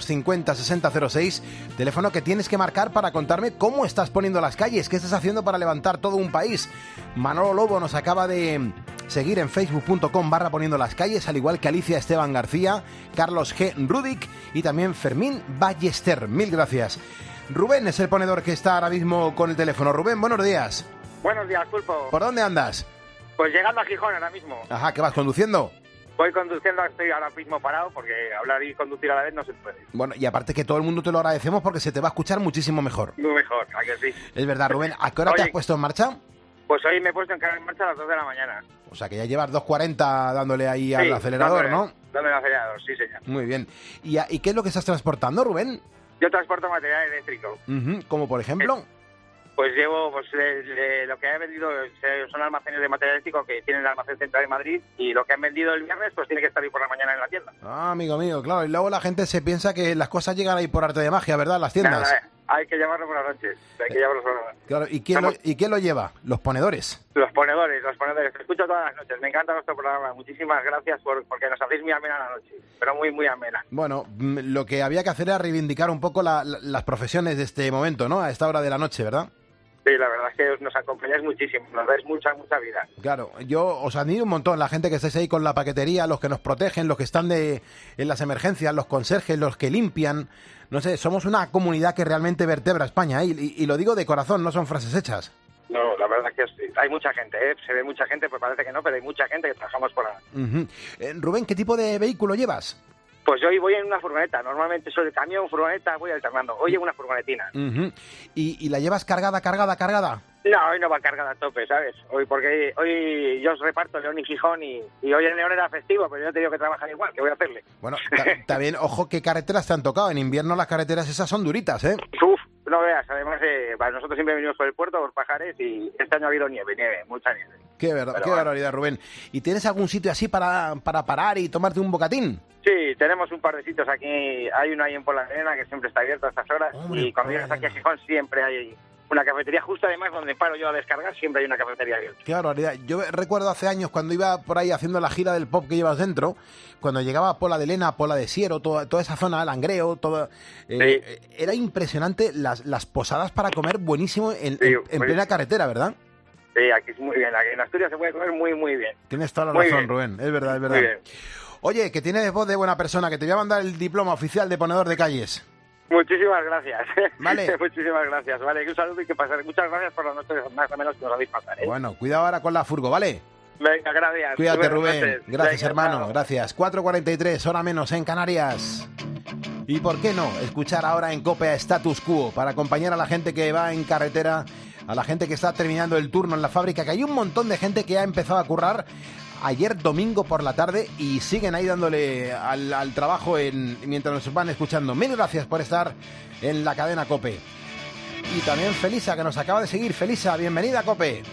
950-6006, teléfono que tienes que marcar para contarme cómo estás poniendo las calles, qué estás haciendo para levantar todo un país. Manolo Lobo nos acaba de seguir en facebook.com/poniendo las calles, al igual que Alicia Esteban García, Carlos G. Rudic y también Fermín Ballester. Mil gracias. Rubén es el ponedor que está ahora mismo con el teléfono. Rubén, buenos días. Buenos días, Pulpo. ¿Por dónde andas? Pues llegando a Gijón ahora mismo. Ajá, ¿qué vas conduciendo? Voy conduciendo, estoy ahora mismo parado porque hablar y conducir a la vez no se puede. Bueno, y aparte que todo el mundo te lo agradecemos porque se te va a escuchar muchísimo mejor. Muy mejor, ¿a que sí? Es verdad, Rubén. ¿A qué hora te has puesto en marcha? Pues hoy me he puesto en marcha a las 2 de la mañana. O sea, que ya llevas 2:40 dándole ahí al acelerador, ¿no? Dándole al acelerador, sí, señor. Muy bien. ¿Y qué es lo que estás transportando, Rubén? Yo transporto material eléctrico. ¿Como por ejemplo? Pues llevo, lo que he vendido son almacenes de material eléctrico que tienen el almacén central de Madrid, y lo que han vendido el viernes pues tiene que estar ahí por la mañana en la tienda. Ah, amigo mío, claro. Y luego la gente se piensa que las cosas llegan ahí por arte de magia, ¿verdad? Las tiendas. Nada, hay que llevarlo por la noche. Hay que llevarlo por la noche. Claro. ¿Y quién lo lleva? Los ponedores. Los ponedores. Te escucho todas las noches. Me encanta nuestro programa. Muchísimas gracias porque nos hacéis muy amena la noche. Pero muy, muy amena. Bueno, lo que había que hacer era reivindicar un poco las profesiones de este momento, ¿no? A esta hora de la noche, ¿verdad? Sí, la verdad es que nos acompañáis muchísimo. Nos dais mucha, mucha vida. Claro, yo os admiro un montón, la gente que estáis ahí con la paquetería, los que nos protegen, los que están en las emergencias, los conserjes, los que limpian. No sé, somos una comunidad que realmente vertebra España, ¿eh? Y lo digo de corazón, no son frases hechas. No, la verdad es que hay mucha gente, ¿eh? Se ve mucha gente, pues parece que no, pero hay mucha gente que trabajamos por ahí. Rubén, ¿qué tipo de vehículo llevas? Pues yo hoy voy en una furgoneta. Normalmente soy el camión, furgoneta, voy alternando. Hoy llevo una furgonetina. ¿Y la llevas cargada? No, hoy no va cargada a tope, ¿sabes? Porque hoy yo os reparto León y Gijón y hoy en León era festivo, pero yo te digo que trabajan igual, ¿qué voy a hacerle? Bueno, también, ojo, ¿qué carreteras te han tocado? En invierno las carreteras esas son duritas, ¿eh? Uf, No veas, además, nosotros siempre venimos por el puerto, por Pajares, y este año ha habido nieve, mucha nieve. Qué barbaridad, Rubén. ¿Y tienes algún sitio así para parar y tomarte un bocatín? Sí, tenemos un par de sitios aquí. Hay uno ahí en Pola de Arena que siempre está abierto a estas horas. Hombre, y cuando vienes aquí a Gijón siempre hay una cafetería, justo además donde paro yo a descargar, siempre hay una cafetería abierta. Qué barbaridad. Yo recuerdo hace años cuando iba por ahí haciendo la gira del pop que llevas dentro, cuando llegaba a Pola de Lena, Pola de Siero, toda esa zona, Langreo, todo, sí. Era impresionante las posadas para comer buenísimo en plena carretera, ¿verdad? Sí, aquí es muy bien. Aquí en Asturias se puede comer muy, muy bien. Tienes toda la razón, Rubén. Es verdad. Muy bien. Oye, que tienes voz de buena persona, que te voy a mandar el diploma oficial de ponedor de calles. Muchísimas gracias. Vale. Muchísimas gracias. Vale, un saludo y que pasar. Muchas gracias por las noches más o menos que nos habéis pasado. Bueno, cuidado ahora con la furgo, ¿vale? Venga, gracias. Cuídate, Rubén. Noches. Gracias, Venga, hermano. chao. Gracias. 4:43, hora menos en Canarias. Y por qué no escuchar ahora en COPE a Status Quo para acompañar a la gente que va en carretera, a la gente que está terminando el turno en la fábrica, que hay un montón de gente que ha empezado a currar ayer domingo por la tarde y siguen ahí dándole al trabajo mientras nos van escuchando. Mil gracias por estar en la cadena COPE. Y también Felisa, que nos acaba de seguir. Felisa, bienvenida a COPE.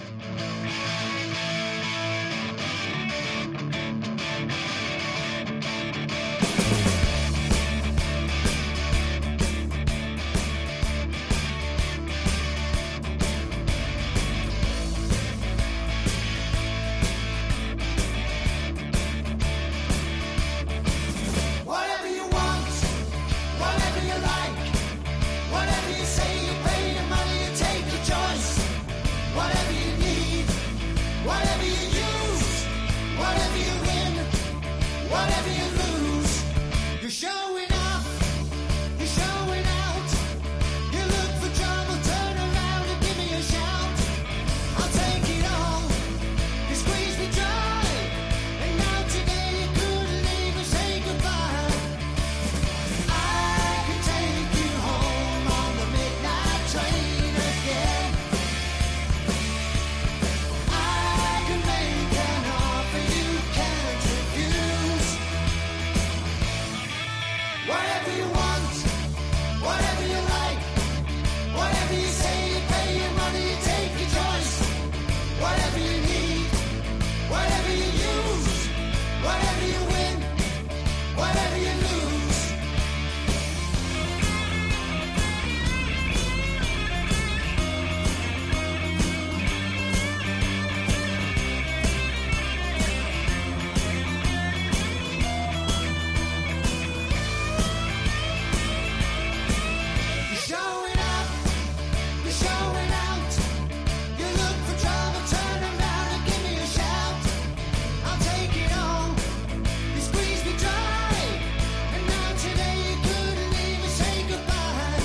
Whatever you want, whatever you like, whatever you say, you pay your money, you take your choice. Whatever you need, whatever you use, whatever you win, whatever you lose. You're showing up, you're showing out. You look for trouble, turn around and give me a shout. I'll take it all, you squeeze me dry, and now today you couldn't even say goodbye. I could take you home on the midnight train again. I can make an offer you can't refuse. Whatever you want, whatever you like, whatever you say, you pay your money, you take your choice. Whatever you need, whatever you use, whatever you win, whatever you lose. You're showing up, you're showing out. You look for trouble, turn around and give me a shout. I'll take it all, you squeeze me dry, and now today you couldn't even say goodbye.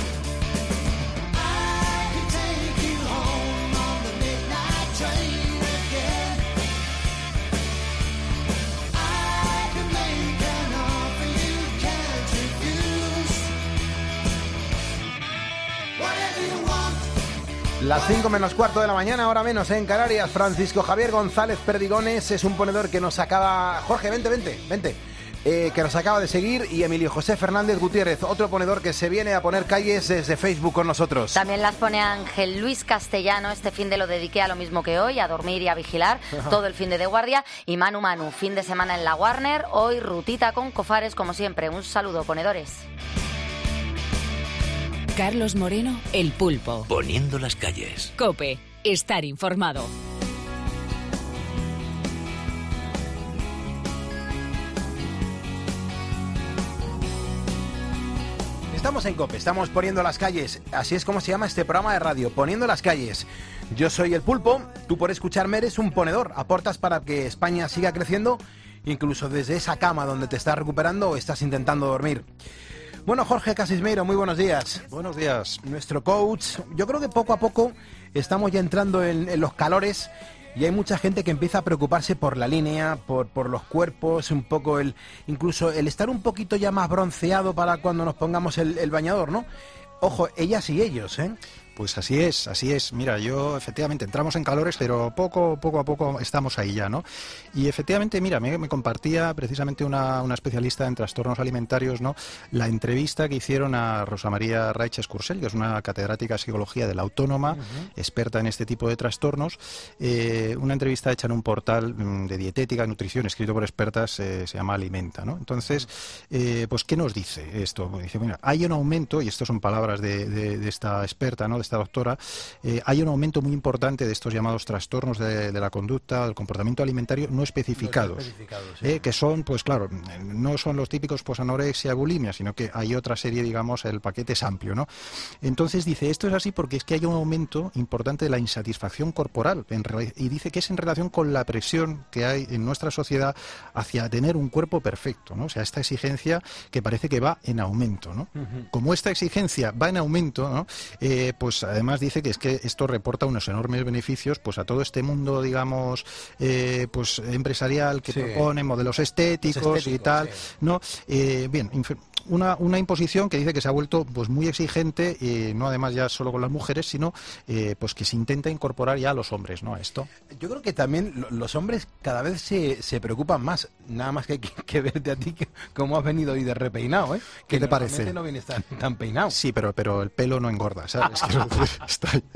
I can take you home on the midnight train again. I can make an offer you can't refuse. Whatever you want. Las 5 menos cuarto de la mañana, ahora menos en Canarias. Francisco Javier González Perdigones es un ponedor que nos acaba... Jorge, vente. Que nos acaba de seguir, y Emilio José Fernández Gutiérrez, otro ponedor que se viene a poner calles desde Facebook con nosotros. También las pone Ángel Luis Castellano. Este fin de lo dediqué a lo mismo que hoy, a dormir y a vigilar todo el fin de guardia. Y Manu, fin de semana en la Warner. Hoy rutita con Cofares, como siempre. Un saludo, ponedores. Carlos Moreno, El Pulpo. Poniendo las calles. COPE. Estar informado. Estamos en COPE, estamos poniendo las calles. Así es como se llama este programa de radio, Poniendo las calles. Yo soy El Pulpo, tú por escucharme eres un ponedor. Aportas para que España siga creciendo, incluso desde esa cama donde te estás recuperando o estás intentando dormir. Bueno, Jorge Casismeiro, muy buenos días. Buenos días. Nuestro coach. Yo creo que poco a poco estamos ya entrando en los calores y hay mucha gente que empieza a preocuparse por la línea, por los cuerpos, un poco incluso el estar un poquito ya más bronceado para cuando nos pongamos el bañador, ¿no? Ojo, ellas y ellos, ¿eh? Pues así es. Mira, yo efectivamente entramos en calores, pero poco a poco estamos ahí ya, ¿no? Y efectivamente, mira, me compartía precisamente una especialista en trastornos alimentarios, ¿no? La entrevista que hicieron a Rosa María Raiches-Cursell, que es una catedrática de psicología de la Autónoma, experta en este tipo de trastornos. Una entrevista hecha en un portal de dietética, nutrición, escrito por expertas, se llama Alimenta, ¿no? Entonces, pues, ¿qué nos dice esto? Dice, mira, hay un aumento, y estas son palabras de esta experta, ¿no? De esta doctora, hay un aumento muy importante de estos llamados trastornos de la conducta, del comportamiento alimentario no especificados, que son, pues claro, no son los típicos pues anorexia, bulimia, sino que hay otra serie, digamos, el paquete es amplio, ¿no? Entonces dice, esto es así porque es que hay un aumento importante de la insatisfacción corporal, y dice que es en relación con la presión que hay en nuestra sociedad hacia tener un cuerpo perfecto, ¿no? O sea, esta exigencia que parece que va en aumento, ¿no? Como esta exigencia va en aumento, ¿no? Pues además dice que es que esto reporta unos enormes beneficios pues a todo este mundo, digamos, pues empresarial que propone modelos estéticos y tal, ¿no? Bien, una imposición que dice que se ha vuelto pues muy exigente, no además ya solo con las mujeres, sino pues que se intenta incorporar ya a los hombres, ¿no? A esto. Yo creo que también los hombres cada vez se preocupan más, nada más que hay que verte a ti cómo has venido hoy de repeinado, ¿eh? ¿Qué te parece? No vienes tan peinado. Sí, pero el pelo no engorda, ¿sabes? Está ahí,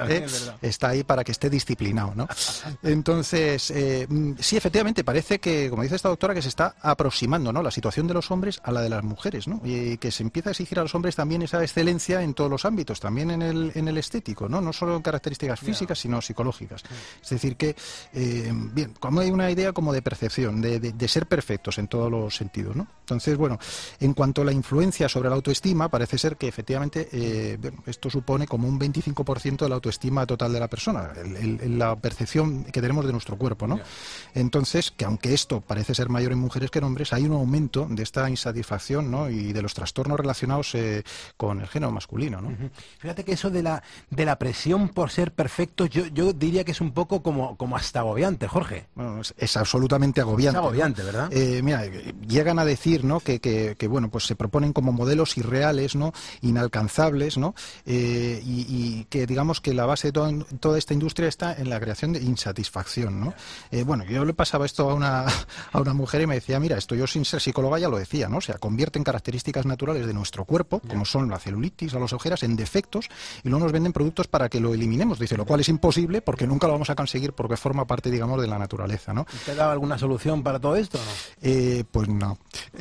está ahí para que esté disciplinado, ¿no? Entonces, sí, efectivamente, parece que, como dice esta doctora, que se está aproximando, ¿no? La situación de los hombres a la de las mujeres, ¿no? Y que se empieza a exigir a los hombres también esa excelencia en todos los ámbitos, también en el estético, ¿no? No solo en características físicas, sino psicológicas. Es decir que, bien, como hay una idea como de percepción, de ser perfectos en todos los sentidos, ¿no? Entonces, bueno, en cuanto a la influencia sobre la autoestima, parece ser que efectivamente esto supone como un 25% de la autoestima total de la persona, la percepción que tenemos de nuestro cuerpo, ¿no? Entonces, que aunque esto parece ser mayor en mujeres que en hombres, hay un aumento de esta insatisfacción, ¿no? Y de los trastornos relacionados con el género masculino, ¿no? Fíjate que eso de la presión por ser perfecto, yo diría que es un poco como hasta agobiante, Jorge. Bueno, es absolutamente agobiante. Es agobiante, ¿no? ¿Verdad? Mira, llegan a decir, ¿no? que bueno, pues se proponen como modelos irreales, ¿no? Inalcanzables, ¿no? Y que digamos que la base de toda esta industria está en la creación de insatisfacción, ¿no? Bueno, yo le pasaba esto a una mujer y me decía, mira, esto yo sin ser psicóloga ya lo decía, ¿no? O sea, convierten características naturales de nuestro cuerpo, como son la celulitis o las ojeras, en defectos, y luego nos venden productos para que lo eliminemos. Dice, lo cual es imposible porque nunca lo vamos a conseguir porque forma parte, digamos, de la naturaleza, ¿no? ¿Te daba alguna solución para todo esto o no? Pues no.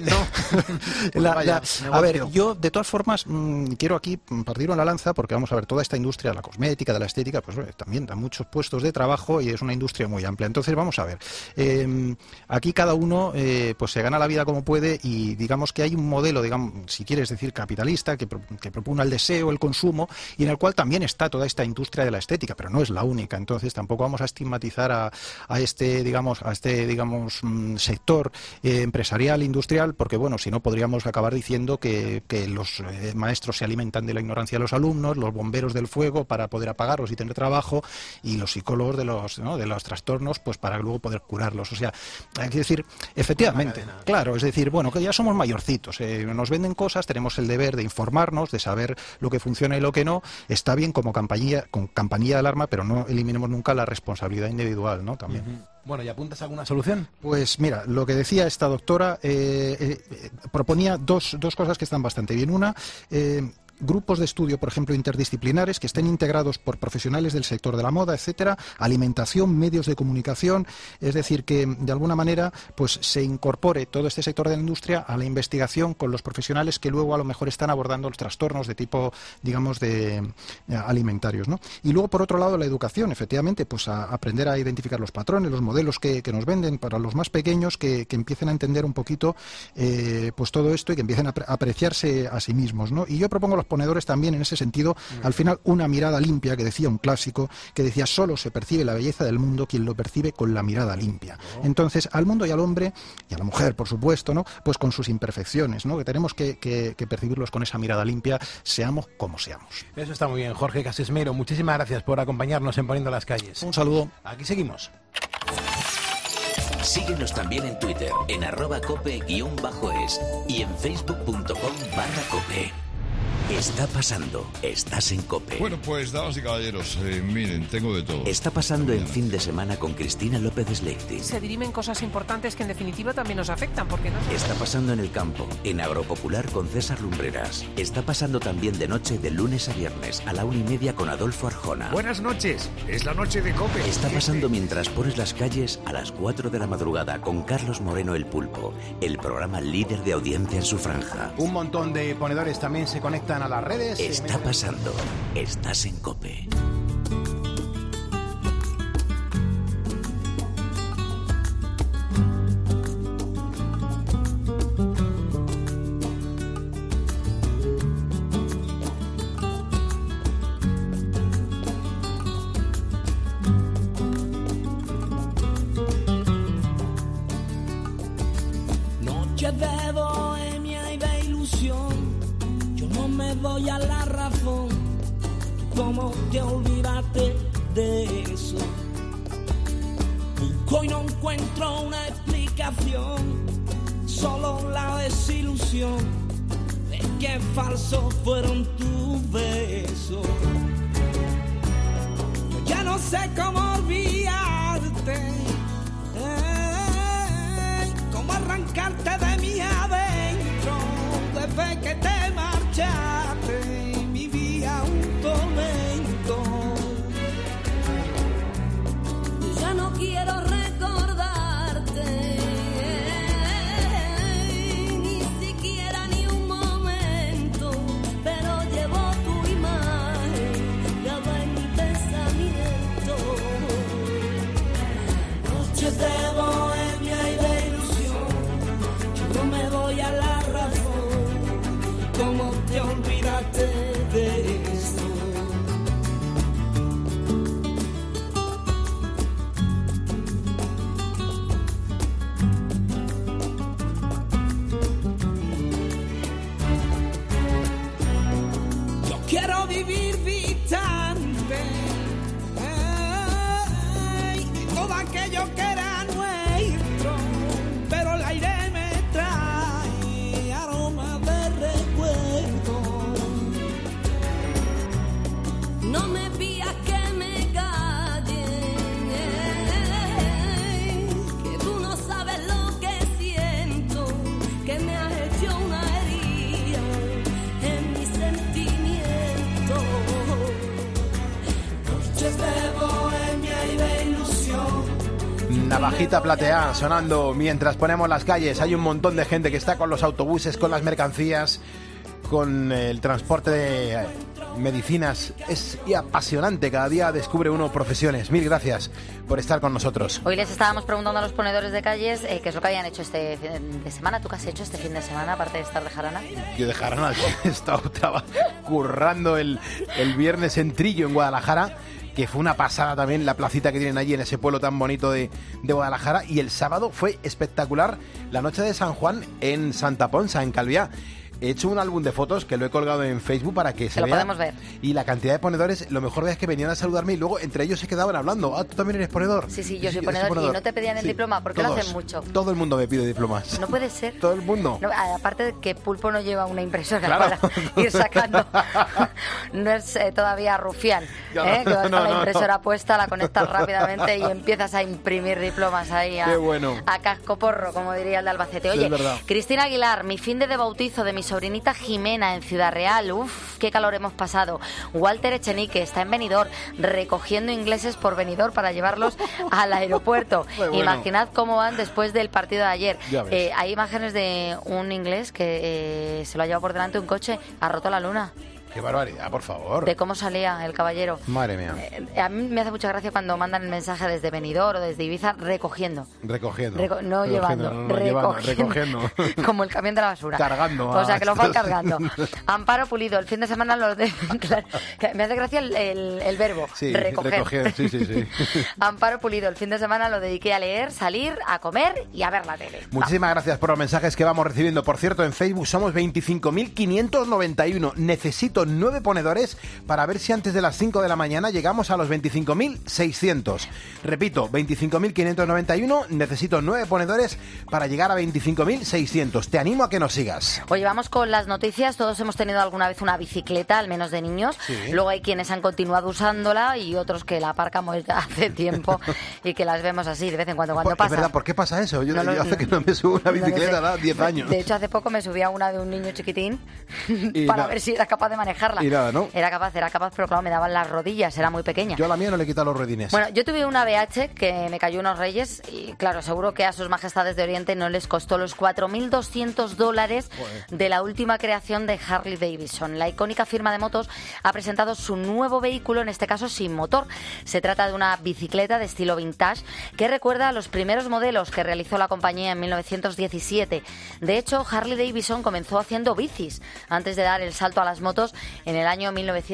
No. A ver, yo de todas formas quiero aquí partir una lanza porque vamos a ver, toda esta industria, la cosmética, de la estética, pues también da muchos puestos de trabajo y es una industria muy amplia. Entonces vamos a ver, aquí cada uno pues se gana la vida como puede y digamos que hay un modelo, digamos, si quieres decir capitalista, que propone el deseo, el consumo, y en el cual también está toda esta industria de la estética, pero no es la única. Entonces tampoco vamos a estigmatizar a este sector empresarial, industrial, porque bueno, si no podríamos acabar diciendo que los maestros se alimentan de la ignorancia de los alumnos, los bomberos del fuego para poder apagarlos y tener trabajo, y los psicólogos de los trastornos pues para luego poder curarlos. O sea, hay que decir, efectivamente, claro, es decir, bueno, que ya somos mayorcitos, nos venden cosas, tenemos el deber de informarnos, de saber lo que funciona y lo que no. Está bien como campanilla de alarma, pero no eliminemos nunca la responsabilidad individual, ¿no? También. Bueno, ¿y apuntas alguna solución? Pues mira, lo que decía esta doctora proponía dos cosas que están bastante bien. Una, grupos de estudio, por ejemplo, interdisciplinares, que estén integrados por profesionales del sector de la moda, etcétera, alimentación, medios de comunicación, es decir, que de alguna manera pues se incorpore todo este sector de la industria a la investigación con los profesionales que luego a lo mejor están abordando los trastornos de tipo, digamos, de alimentarios, ¿no? Y luego, por otro lado, la educación, efectivamente, pues a aprender a identificar los patrones, los modelos que nos venden para los más pequeños, que empiecen a entender un poquito pues todo esto y que empiecen a apreciarse a sí mismos, ¿no? Y yo propongo a los ponedores también en ese sentido, al final, una mirada limpia, que decía un clásico, que decía, solo se percibe la belleza del mundo quien lo percibe con la mirada limpia. Entonces, al mundo y al hombre, y a la mujer, por supuesto, ¿no? Pues con sus imperfecciones, ¿no? Que tenemos que percibirlos con esa mirada limpia, seamos como seamos. Eso está muy bien, Jorge Casesmero. Muchísimas gracias por acompañarnos en Poniendo las Calles. Un saludo. Aquí seguimos. Síguenos también en Twitter, en @cope_es y en facebook.com/cope. Está pasando. Estás en COPE. Bueno, pues, damas y caballeros, miren, tengo de todo. Está pasando en Fin de Semana con Cristina López Sleiti. Se dirimen cosas importantes que en definitiva también nos afectan, porque no. Está pasando en el campo, en Agropopular con César Lumbreras. Está pasando también de noche de lunes a viernes a la 1:30 con Adolfo Arjona. Buenas noches, es la noche de COPE. Está pasando mientras pones las calles a las 4 de la madrugada con Carlos Moreno el Pulpo, el programa líder de audiencia en su franja. Un montón de ponedores también se conectan a las redes. Está pasando. Estás en COPE. Noche de bohemia y de ilusión, yo no me doy a la razón. ¿Cómo te olvidaste de eso? Busco y no encuentro una explicación, solo la desilusión de que falsos fueron tus besos. Yo ya no sé cómo olvidarte, cómo arrancarte de mí adentro. Desde que te marchaste vivía un tormento. Ya no quiero recordarte, ni siquiera ni un momento, pero llevo tu imagen grabada en mi pensamiento. Noches de bohemia y de ilusión, yo no me doy a la razón. ¿Cómo te olvidaste de eso? Yo quiero vivir distante de todo aquello que era nuestro, pero el aire me trae aroma de recuerdo. No me pidas que me calle, que tú no sabes lo que siento, que me has hecho una herida en mi sentimiento. Noches de bohemia y de ilusión. Navajita plateada sonando mientras ponemos las calles. Hay un montón de gente que está con los autobuses, con las mercancías, con el transporte de medicinas. Es apasionante, cada día descubre uno profesiones. Mil gracias por estar con nosotros. Hoy les estábamos preguntando a los ponedores de calles qué es lo que habían hecho este fin de semana. ¿Tú qué has hecho este fin de semana, aparte de estar de jarana? Yo de jarana he estado currando el viernes en Trillo, en Guadalajara, que fue una pasada también la placita que tienen allí en ese pueblo tan bonito de Guadalajara. Y el sábado fue espectacular la noche de San Juan en Santa Ponsa, en Calviá. He hecho un álbum de fotos que lo he colgado en Facebook para que se vea. Lo podemos ver. Y la cantidad de ponedores, lo mejor es que venían a saludarme y luego entre ellos se quedaban hablando. Ah, ¿tú también eres ponedor? Sí, yo soy ponedor. Y no te pedían el diploma, porque todos, lo hacen mucho. Todo el mundo me pide diplomas. No puede ser. Todo el mundo. No, aparte de que Pulpo no lleva una impresora claro. para ir sacando. No es todavía rufián. Que vas con la impresora puesta, la conectas rápidamente y empiezas a imprimir diplomas ahí a casco porro, como diría el de Albacete. Oye, Cristina Aguilar, mi fin de bautizo de mi sobrinita Jimena en Ciudad Real. Uf, qué calor hemos pasado. Walter Echenique está en Benidorm recogiendo ingleses por Benidorm para llevarlos al aeropuerto. Bueno. Imaginad cómo van después del partido de ayer. Hay imágenes de un inglés que se lo ha llevado por delante un coche, ha roto la luna. ¡Qué barbaridad, por favor! De cómo salía el caballero. Madre mía. A mí me hace mucha gracia cuando mandan el mensaje desde Benidorm o desde Ibiza recogiendo. No llevando. Recogiendo. Como el camión de la basura. Cargando. O sea, que lo van cargando. Amparo Pulido, el fin de semana lo de... Claro, me hace gracia el verbo. Sí, recoger. Sí. Amparo Pulido, el fin de semana lo dediqué a leer, salir, a comer y a ver la tele. Muchísimas gracias por los mensajes que vamos recibiendo. Por cierto, en Facebook somos 25.591. Necesito necesito 9 ponedores para ver si antes de las 5 de la mañana llegamos a los 25.600. Repito, 25.591, necesito 9 ponedores para llegar a 25.600. Te animo a que nos sigas. Oye, vamos con las noticias. Todos hemos tenido alguna vez una bicicleta, al menos de niños. Sí. Luego hay quienes han continuado usándola y otros que la aparcamos ya hace tiempo y que las vemos así de vez en cuando pasa. Es verdad, ¿por qué pasa eso? Yo hace que no me subo una bicicleta, da 10 años. De hecho, hace poco me subí a una de un niño chiquitín para ver si era capaz de manejarla. Y nada, ¿no? Era capaz, pero claro, me daban las rodillas, era muy pequeña. Yo a la mía no le he quitado los ruedines. Bueno, yo tuve una BH que me cayó unos reyes y claro, seguro que a sus majestades de Oriente no les costó los $4.200 de la última creación de Harley Davidson. La icónica firma de motos ha presentado su nuevo vehículo, en este caso sin motor. Se trata de una bicicleta de estilo vintage que recuerda a los primeros modelos que realizó la compañía en 1917. De hecho, Harley Davidson comenzó haciendo bicis antes de dar el salto a las motos en el año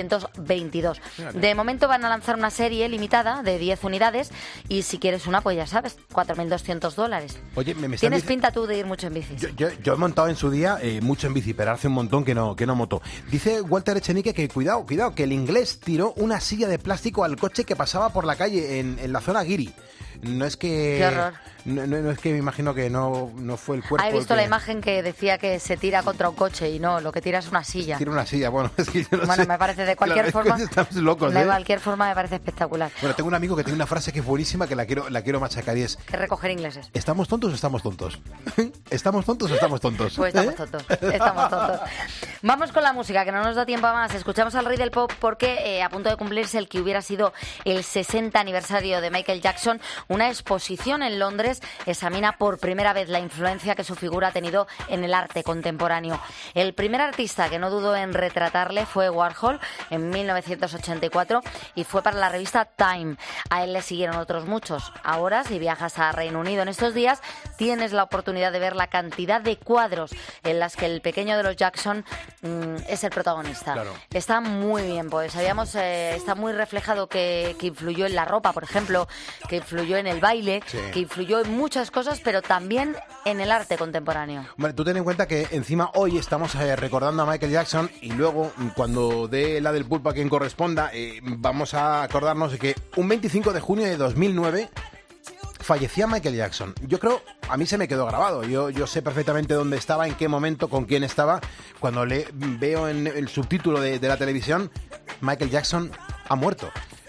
1922. De momento van a lanzar una serie limitada de 10 unidades y si quieres una, pues ya sabes, $4.200. Oye, ¿Tienes pinta tú de ir mucho en bici? Yo he montado en su día mucho en bici, pero hace un montón que no moto. Dice Walter Echenique que cuidado, que el inglés tiró una silla de plástico al coche que pasaba por la calle en la zona guiri. No es que... Qué horror. No es que me imagino que no fue el cuerpo. He visto la imagen que decía que se tira contra un coche y no, lo que tira es una silla. Tira una silla, bueno, es que yo no sé. Me parece de cualquier forma. Estamos locos, de cualquier forma me parece espectacular. Bueno, tengo un amigo que tiene una frase que es buenísima que la quiero machacar y es... Que recoger ingleses. ¿Estamos tontos o estamos tontos? ¿Estamos tontos o estamos tontos? Pues estamos tontos. Vamos con la música, que no nos da tiempo a más. Escuchamos al rey del pop porque a punto de cumplirse el que hubiera sido el 60 aniversario de Michael Jackson, una exposición en Londres examina por primera vez la influencia que su figura ha tenido en el arte contemporáneo. El primer artista que no dudó en retratarle fue Warhol en 1984 y fue para la revista Time. A él le siguieron otros muchos. Ahora, si viajas a Reino Unido en estos días, tienes la oportunidad de ver la cantidad de cuadros en las que el pequeño de los Jackson es el protagonista. Claro. Está muy bien, pues está muy reflejado que influyó en la ropa, por ejemplo, que influyó en el baile, sí, que influyó en muchas cosas, pero también en el arte contemporáneo. Vale, tú ten en cuenta que encima hoy estamos recordando a Michael Jackson y luego cuando dé la del pulpo a quien corresponda vamos a acordarnos de que un 25 de junio de 2009 fallecía Michael Jackson. Yo creo, a mí se me quedó grabado. Yo sé perfectamente dónde estaba, en qué momento, con quién estaba. Cuando veo en el subtítulo de la televisión, Michael Jackson ha muerto.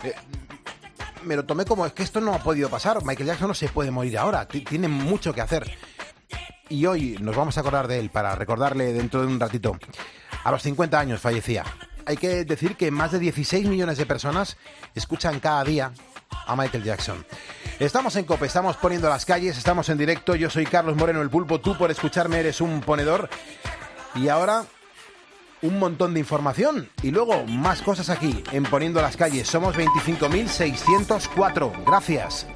Me lo tomé como, es que esto no ha podido pasar. Michael Jackson no se puede morir ahora. Tiene mucho que hacer. Y hoy nos vamos a acordar de él para recordarle dentro de un ratito. A los 50 años fallecía. Hay que decir que más de 16 millones de personas escuchan cada día a Michael Jackson. Estamos en COPE, estamos poniendo las calles, estamos en directo. Yo soy Carlos Moreno, el pulpo. Tú por escucharme eres un ponedor. Y ahora un montón de información y luego más cosas aquí en Poniendo las Calles. Somos 25.604. Gracias.